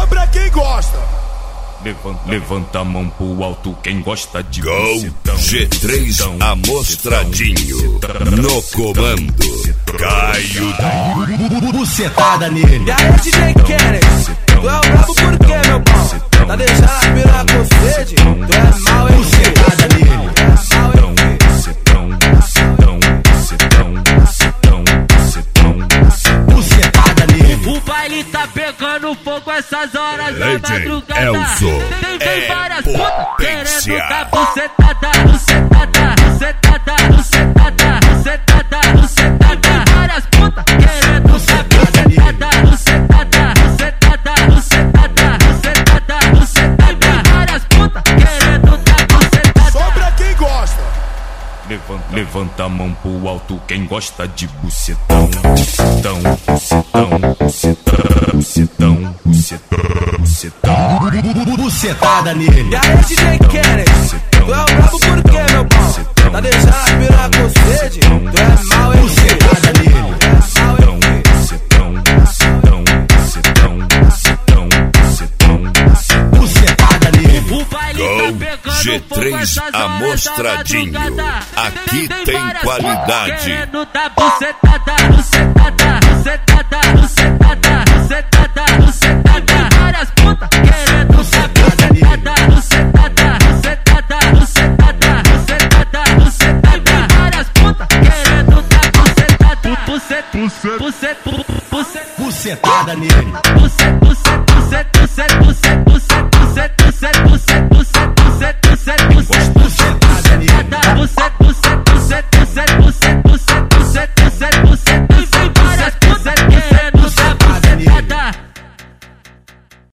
pra quem gosta. Levanta a mão pro alto quem gosta de bucetão. G3 amostradinho no comando. Caio da bucetada nele. E aí, DJ Kennedy, tu é o brabo por quê, meu pau? Tá deixando a piranha com sede? Tu é mal, hein? Bucetada nele. Bucetada nele. O baile tá pegando fogo essas horas da madrugada. Elzo Tem várias putas querendo potência. dar bucetada, bucetada, bucetada, bucetada, bucetada, bucetada. Tem várias putas querendo dar bucetada, bucetada, bucetada, bucetada, bucetada, bucetada. Tem várias putas querendo dar bucetada. Só pra quem gosta. Levanta a mão pro alto quem gosta de bucetão. Bucetão, bucetão, bucetão, bucetão, bucetão. Bucetada nele. E aí, DJ Kennedy, tu é o brabo por quê, meu pau? Tá deixando a piranha com sede? Tu é mal, hein? Bucetada nele. Bucetada nele. O baile tá pegando fogo G3 essas horas da amostradinho. madrugada. Aqui tem qualidade. Querendo dar bucetada, bucetada, bucetada, bucetada, bucetada, bucetada. Tem várias putas querendo dar bucetada, bucetada, bucetada, bucetada, bucetada, bucetada. Tem várias putas querendo dar bucetada, bucetada, bucetada, Bucetada nele. bucetada.